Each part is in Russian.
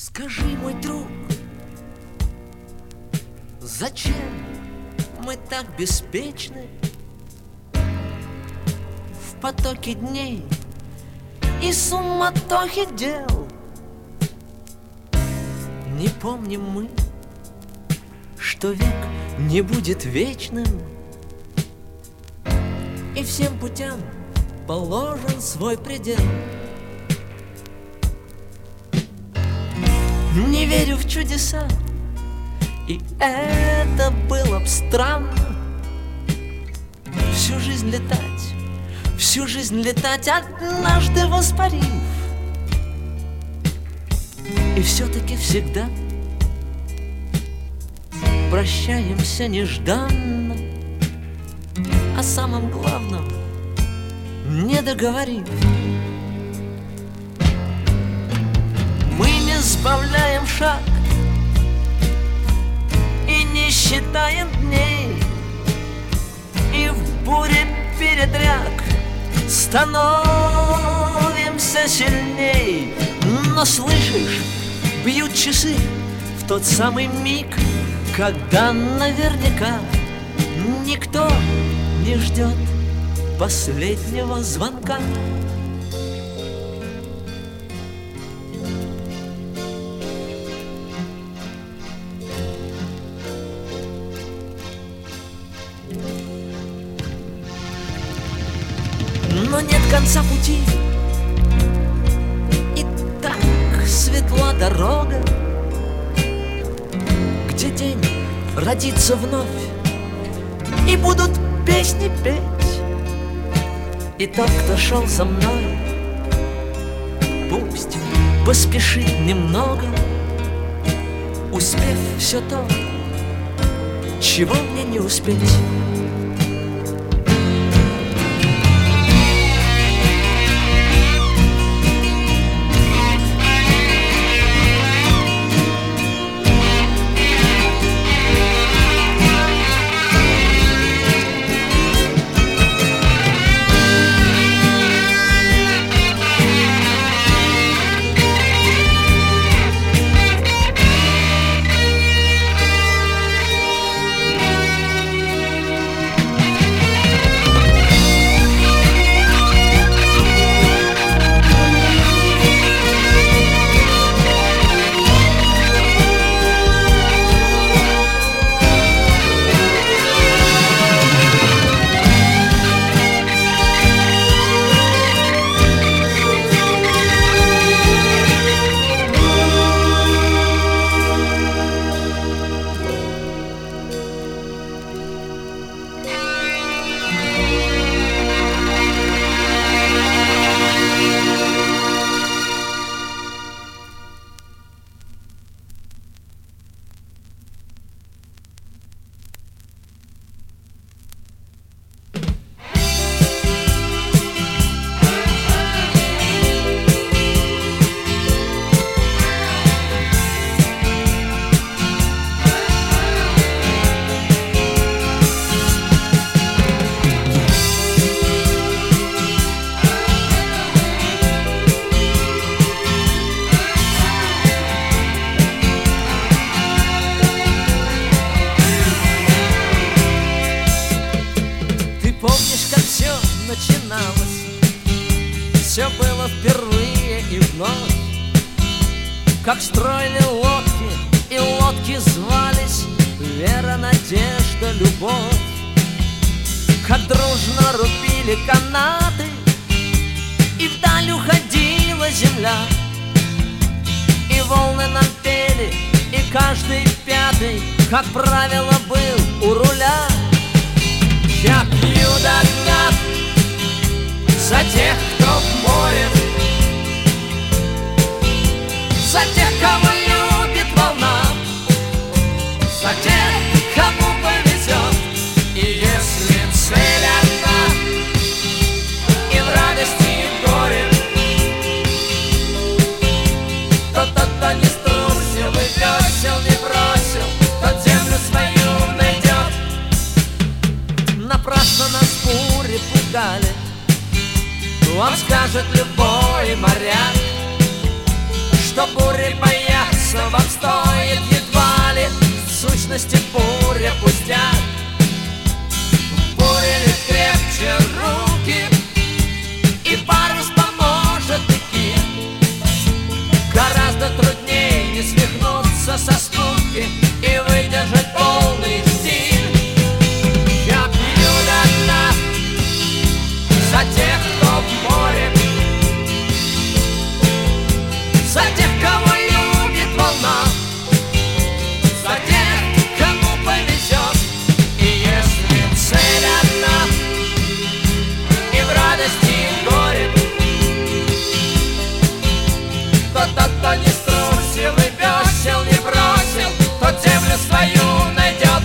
Скажи, мой друг, зачем мы так беспечны в потоке дней и суматохе дел? Не помним мы, что век не будет вечным, и всем путям положен свой предел. Не верю в чудеса, и это было б странно. Всю жизнь летать, однажды воспарив. И все-таки всегда прощаемся нежданно, о самом главном не договорив. Мы не сбавляем шаг и не считаем дней, и в буре передряг становимся сильней. Но слышишь, бьют часы в тот самый миг, когда наверняка никто не ждет последнего звонка. Но нет конца пути, и так светла дорога, где день родится вновь, и будут песни петь. И тот, кто шел за мной, пусть поспешит немного, успев все то, чего мне не успеть. Все было впервые и вновь, как строили лодки, и лодки звались вера, надежда, любовь. Как дружно рубили канаты, и вдаль уходила земля, и волны нам пели, и каждый пятый, как правило, был у руля. Я пью до дна за тех, кто в море, за тех, кого любит волна, за тех, кому повезет. И если цель одна, и в радости, и в горе, то тот, кто не струсил и весел не бросил, тот землю свою найдет. Напрасно нас бури пугали, вам скажет любой моряк, что бури боятся Признаться вам стоит едва ли, в сущности буря пустяк. Буря лишь крепче руки, и парус поможет идти. Гораздо труднее не свихнуться со скуки и выдержать полный стиль. Я пью до дна за тех, кто в море, за тех, кого любит волна, за тех, кому повезет. И если цель одна, и в радости, и в горе, то тот, кто не струсил и весел не бросил, тот землю свою найдет.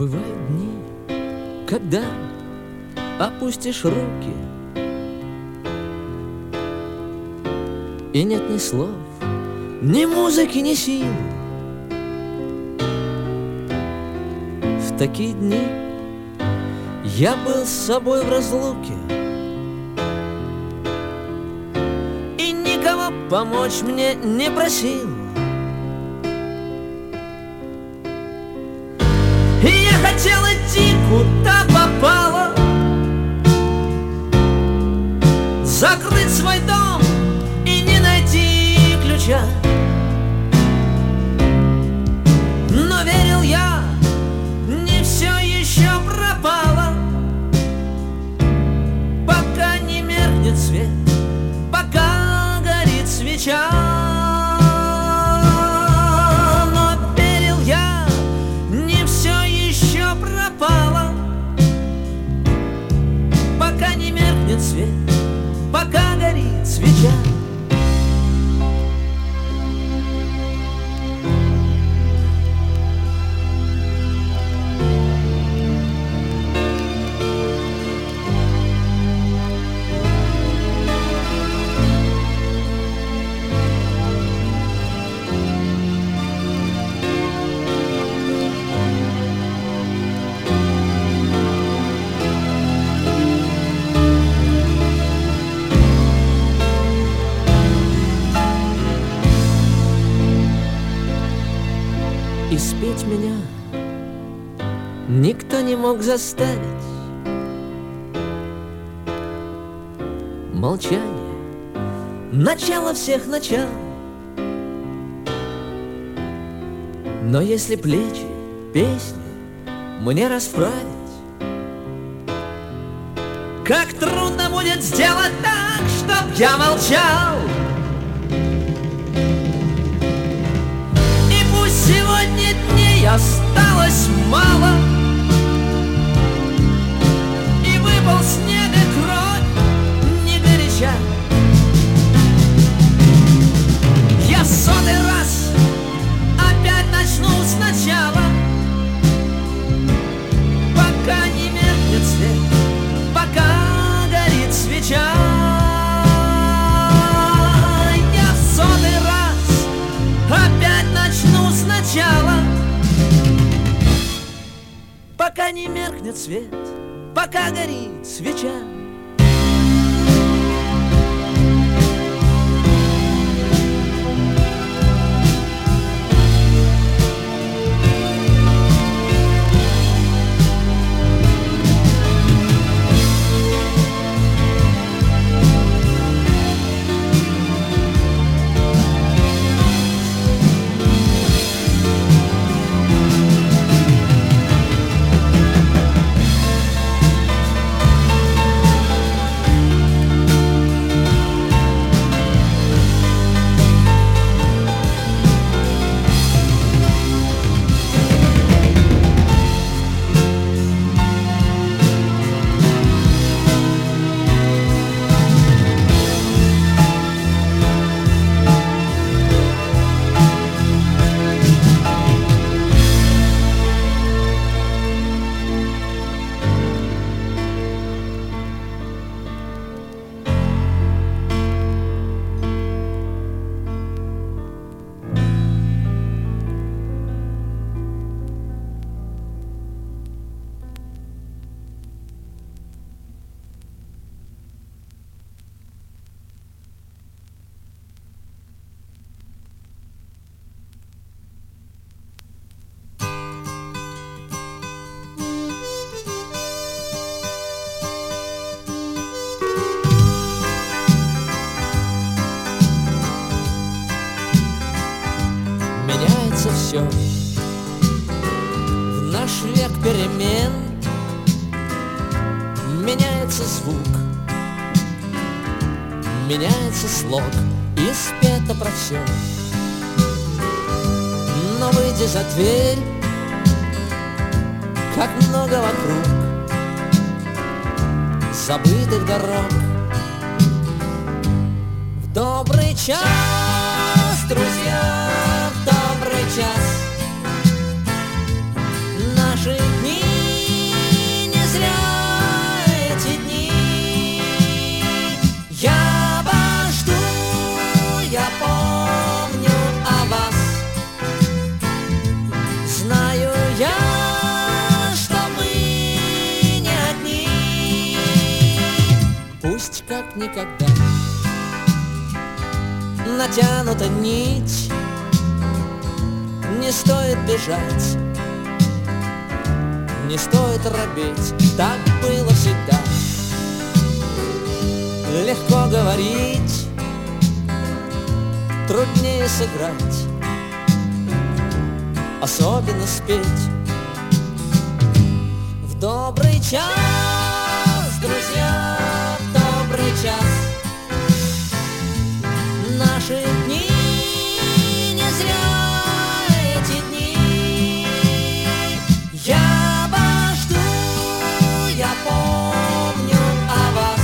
Бывают дни, когда опустишь руки, и нет ни слов, ни музыки, ни сил. В такие дни я был с собой в разлуке, и никого помочь мне не просил. И я хотел идти куда попало, закрыть свой дом и не найти ключа. Но верил я, не все еще пропало, пока не меркнет свет, пока горит свеча. Но верил я, не все еще пропало, пока не меркнет свет, пока горит свеча. И спеть меня никто не мог заставить. Молчание — начало всех начал. Но если плечи песни мне расправить, как трудно будет сделать так, чтоб я молчал. Сегодня дней осталось мало, и выпал снег и кровь не горяча. Я в 100-й раз опять начну сначала, пока не меркнет свет, пока горит свеча. Я в 100-й раз опять начну сначала, пока не меркнет свет, пока горит свеча. Все в наш век перемен. Меняется звук, меняется слог, и спето про все. Но выйди за дверь, как много вокруг забытых дорог. В добрый час, друзья, в добрый час наши дни Пусть как никогда натянута нить, не стоит бежать, не стоит робеть, так было всегда. Легко говорить, труднее сыграть, особенно спеть. В добрый час, друзья, в добрый час. Наши дни не зря эти дни. Я вас жду, я помню о вас.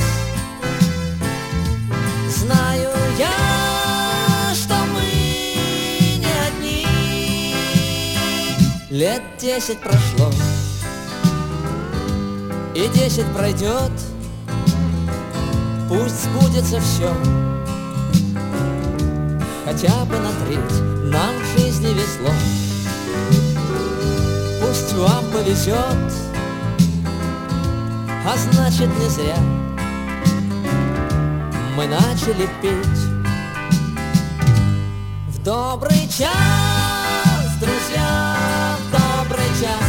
Знаю я, что мы не одни. Лет 10 прошло, и 10 пройдет. Пусть сбудется все, хотя бы на треть нам в жизни везло. Пусть вам повезет, а значит не зря мы начали петь. В добрый час, друзья, в добрый час.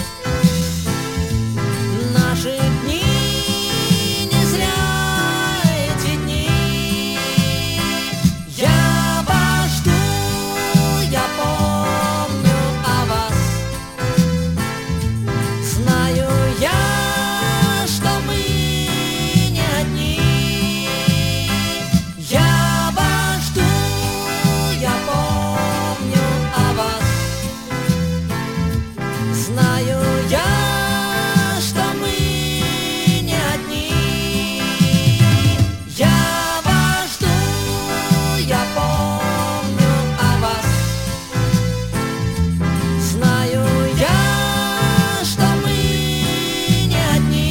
Наши дни не зря эти дни. Я вас жду, я помню о вас. Знаю я, что мы не одни. Я вас жду, я помню о вас. Знаю я, что мы не одни. Я вас жду, я помню о вас. Знаю я, что мы не одни.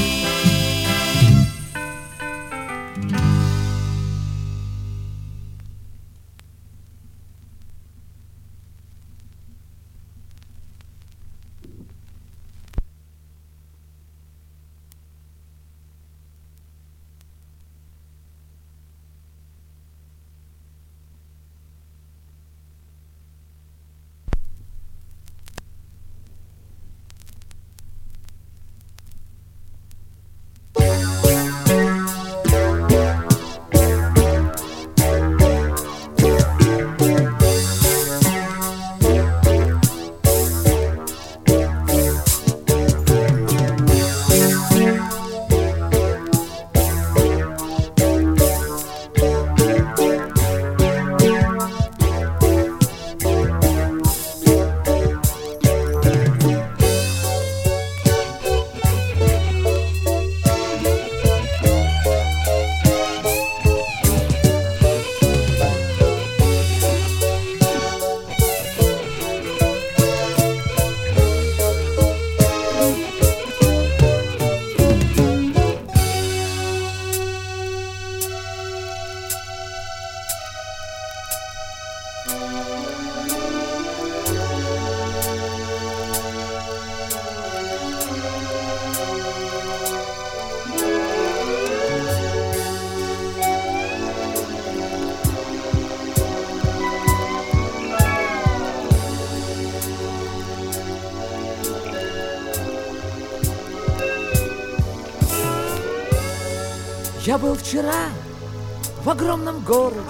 Я был вчера в огромном городе,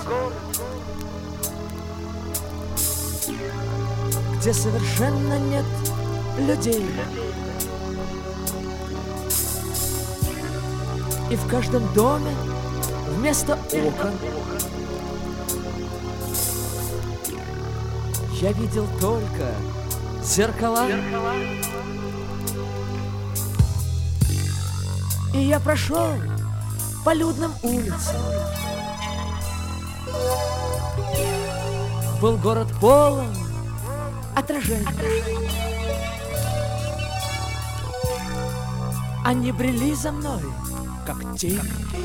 где совершенно нет людей. И в каждом доме вместо окон я видел только зеркала. И я прошел по людным улицам. Был город полон отражений. Они брели за мной, как тени,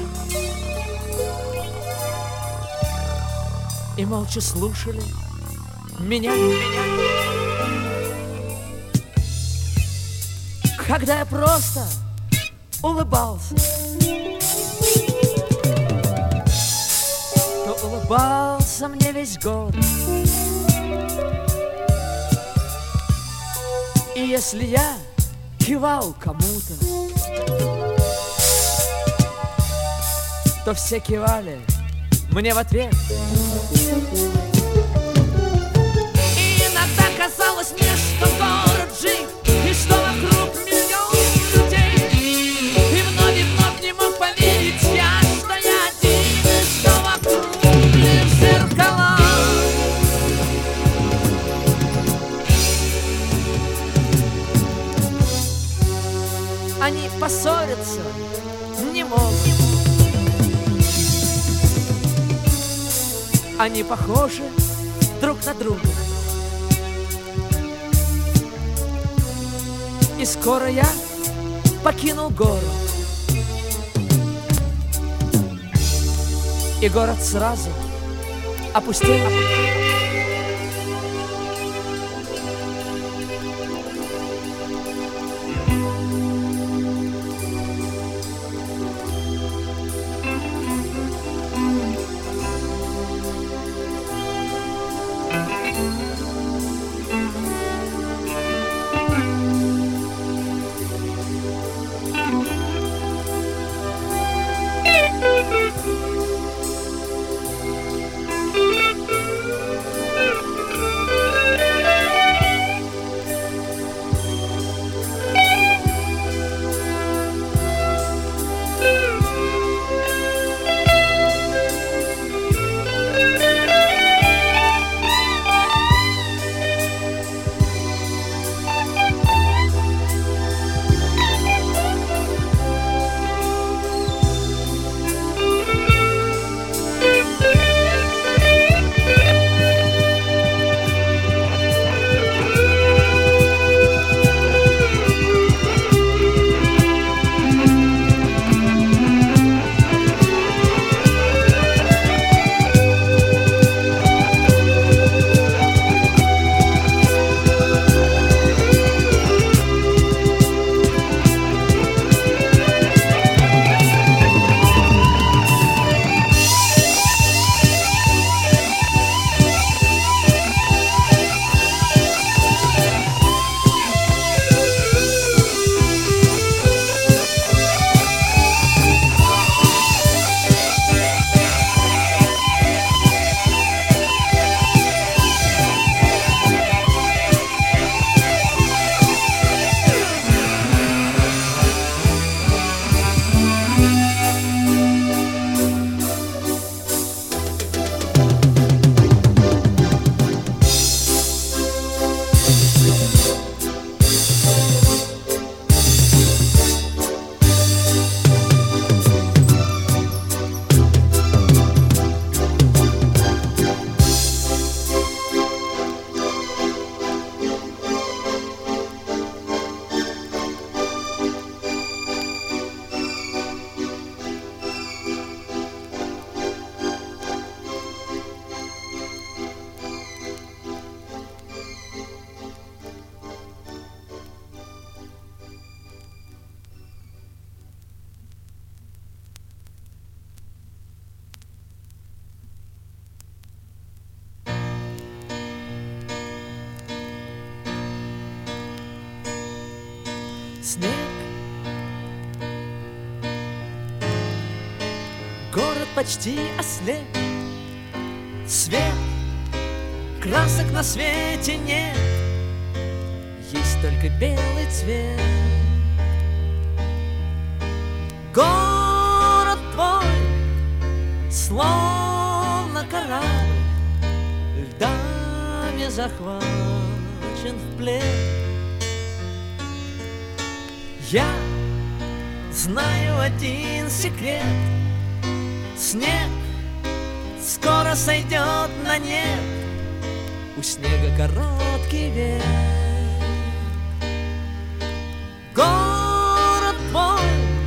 и молча слушали меня. Когда я просто улыбался улыбался мне весь год. И если я кивал кому-то, то все кивали мне в ответ. И иногда казалось мне, что город жив, и что вокруг миллион людей. И вновь не мог поверить я, что я один, и что вокруг лишь зеркала. Они поссориться не могут. Они похожи друг на друга. И скоро я покинул город. И город сразу опустел. Снег, город почти ослеп, свет, красок на свете нет, есть только белый цвет. Город твой, словно корабль, льдами захвачен в плен. Я знаю один секрет: снег скоро сойдет на нет, у снега короткий век. Город твой,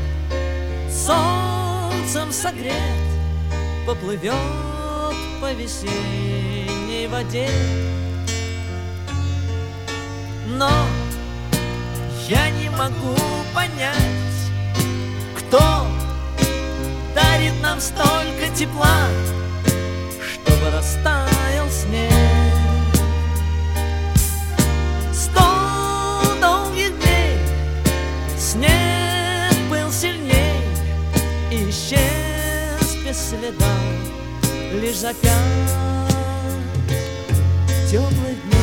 солнцем согрет, поплывет по весенней воде. Но я не могу понять, кто дарит нам столько тепла, чтобы растаял снег. 100 долгих дней снег был сильней и исчез без следа, лишь за 5 теплых дней.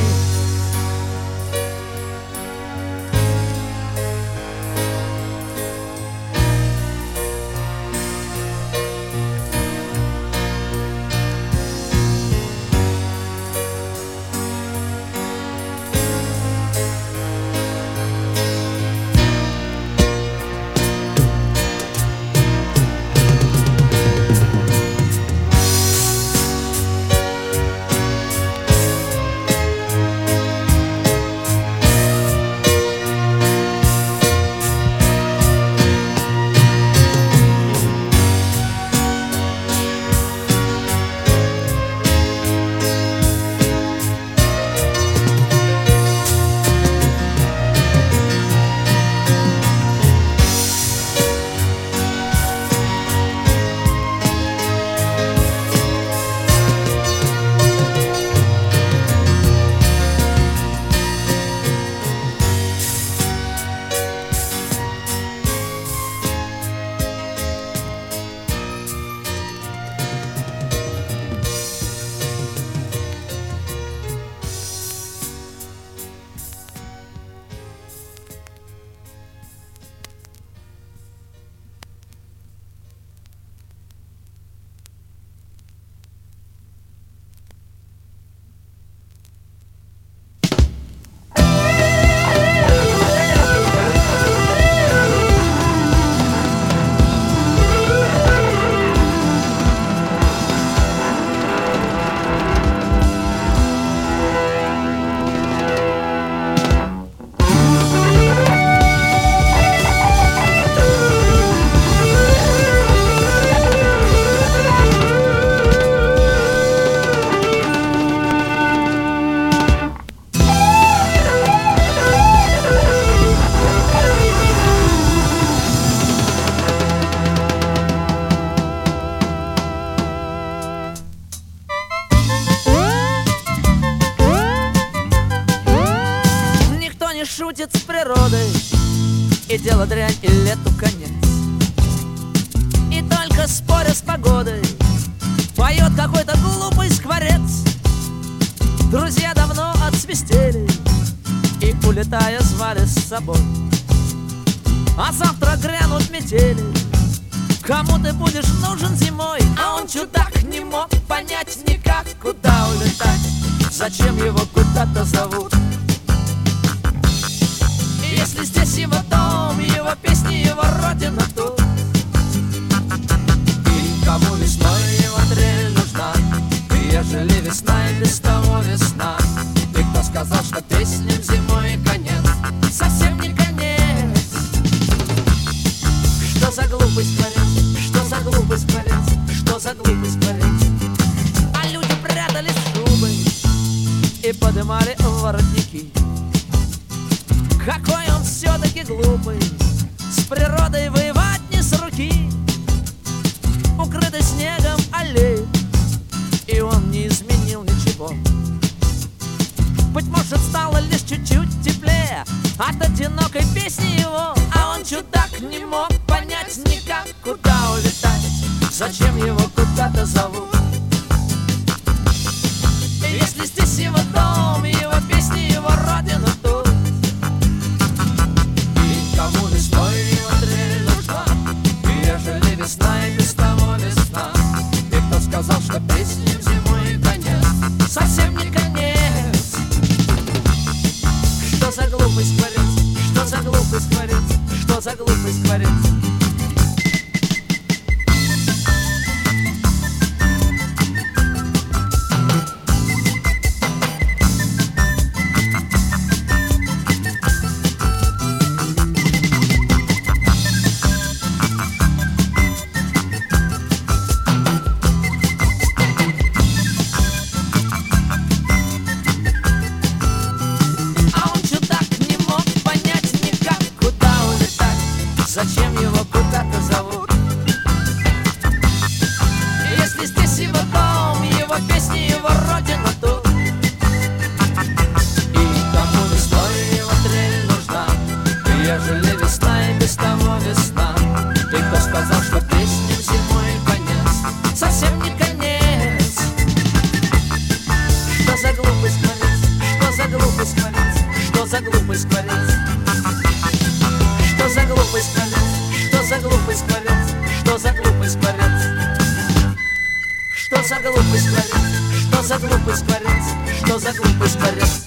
Шутит с природой, и дело дрянь, и лету конец. И только споря с погодой поет какой-то глупый скворец. Друзья давно отсвистели и, улетая, звали с собой. А завтра грянут метели. Кому ты будешь нужен зимой? А он, чудак, не мог понять никак, куда улетать, зачем его куда-то зовут. Если здесь его дом, его песни, его родина тут. И кому весной его трель нужна, и ежели весна и без того весна. И кто сказал, что песням зимой конец, совсем не конец. Что за глупость творец, что за глупость творец, что за глупость творец. А люди прятались в шубы и подымали воротники. Какой он все-таки глупый, с природой воевать не с руки. Укрытый снегом аллеи, и он не изменил ничего. Быть может, стало лишь чуть-чуть теплее от одинокой песни его. А он, чудак, не мог понять никак, куда улетать, зачем его куда-то зовут. Если здесь его дом, его песни, его родина тут. Кому весной его трель нужна, и ежели весна и без того весна. И кто сказал, что песням зимой конец, совсем не конец. Что за глупость творец, что за глупость творец, что за глупость творец. Зачем его куда-то зовут? Если здесь его дом, его песни, темноту. И кому весной его трель нужна, ежели весна и без того весна. И кто сказал, что песням зимой конец, совсем не конец. Что за глупость творец, что за глупость творец, что за глупость творец, что за глупость творец, что за глупость творец, что за глупость творец, что за глупость творец, что за глупость творец, что за глупость творец.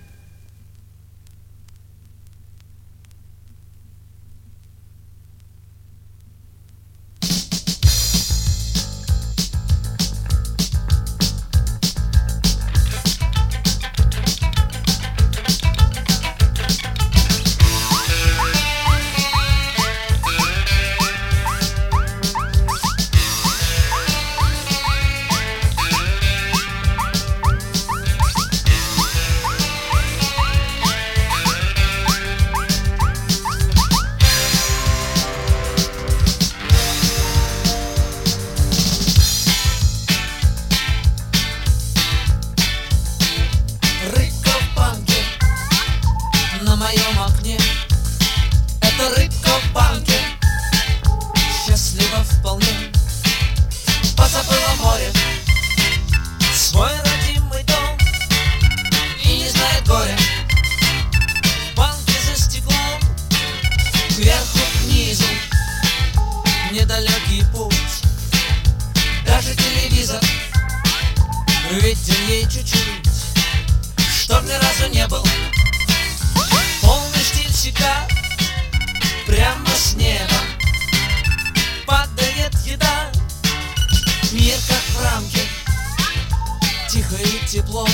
На моем окне эта рыбка в банке счастлива вполне, позабыла море, свой родимый дом, и не знает горя. В банке за стеклом, кверху к низу, недалекий путь, даже телевизор виден ей чуть-чуть, чтоб ни разу не был полный штиль щека. Прямо с неба падает еда, мир как в рамке, тихо и тепло,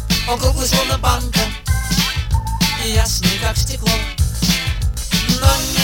округлый словно банка, ясный как стекло. Но